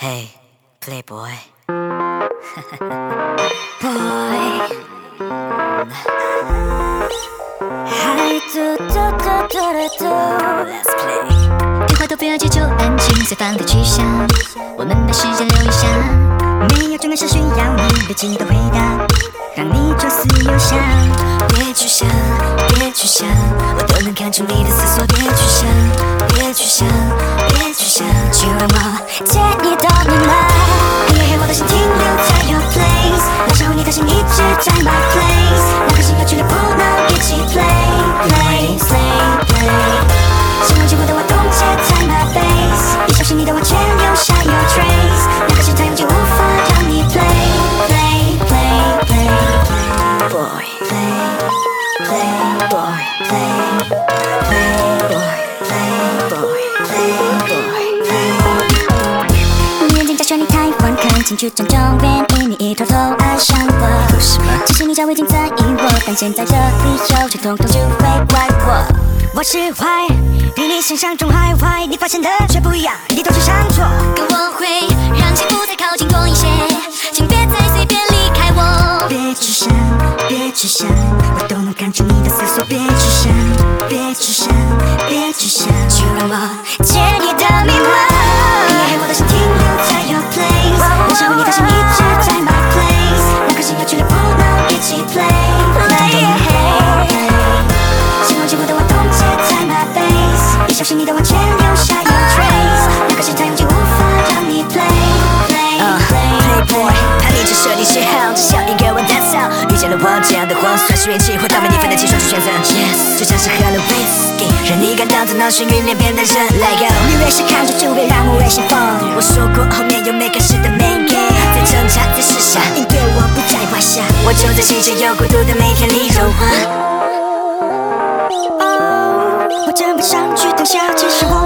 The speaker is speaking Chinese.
Hey, Playboy. Boy. Hi, do do do do do. Let's play. 电话都不要接，就安静，随放的去向。我们把时间留一下， 没有重要是需要你的记得回答，让你左思右想。 别去想，别去想，我都能看出你的思索。别去想，别去想，别去想，就让我借你的密码。 黑夜黑，我的心停留在 your place， 那时候你的心一直在 my place， 那颗心有趣的不能一起 play play play play。心忘记我的我冻结在 my base， 一小心你的我却留下 your trace， 那颗心太拥挤无法让你 play play play play boy play play boy play play boy play boy play boy play。你眼睛在说你太晚，看清楚种种原因，你一偷偷爱上我。 有什么？ 其实你早已经在意我，但现在这里有却统统只会怪我。我是坏，比你想象中还坏，你发现的却不一样，你都是上错。 跟我会让幸福再靠近多一些，请别再随便离开我。 别去想，别去想，我都能看出你的思索。别去想，别去想，别去想， 就让我借你的密码。黑夜黑，我的心停留在 your place， 那时候你的心一直在 my place， 那颗心有趣的不能一起 play play play。心忘记我的我冻结在 my base， 一小心你的我却留下 your trace， 那颗心太拥挤无法让你 play play play Playboy， 怕你只设定喜好，只想一个人 that's all。遇见了我这样的我，算是运气，或倒霉你分得清，说出选择。Yes， 就像是喝了 whisky， 让你感到头脑眩晕，连变得人 Let go。 你越是看着就越让我越兴奋。 我说过后面有没开始的 main game， 在挣扎，在试想， 应对我不在话下， 我就在细节又孤独的每天里融化。 我真不想去等下，其实我